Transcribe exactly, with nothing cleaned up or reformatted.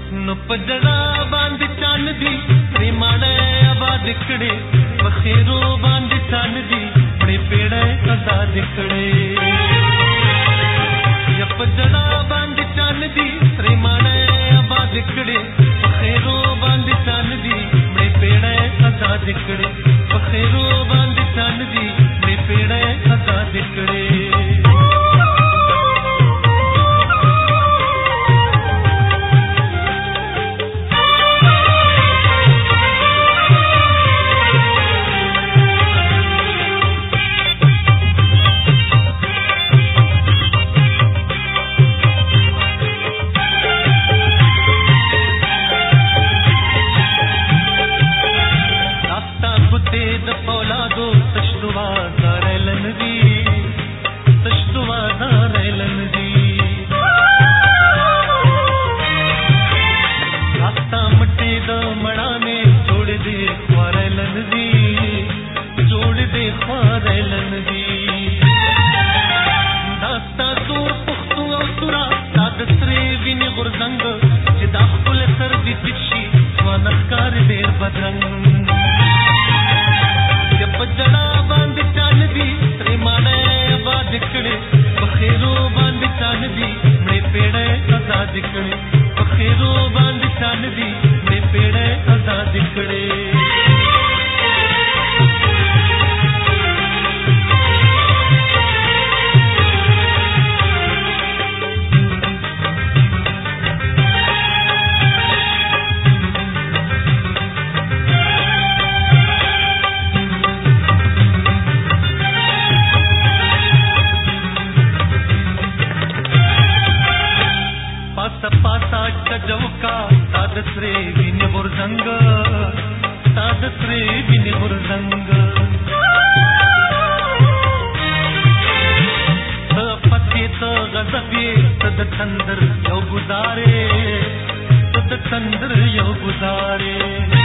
نو پجڑا باندې چان دی پریمانه آباد کړي بخیرو باندې چان دی پړې پیړې آزاد کړي یا پجڑا باندې چان دی پریمانه آباد کړي بخیرو باندې چان دی پړې پیړې آزاد کړي بخیرو باندې چان دی پړې پیړې آزاد کړي चंद्र यो गुजारे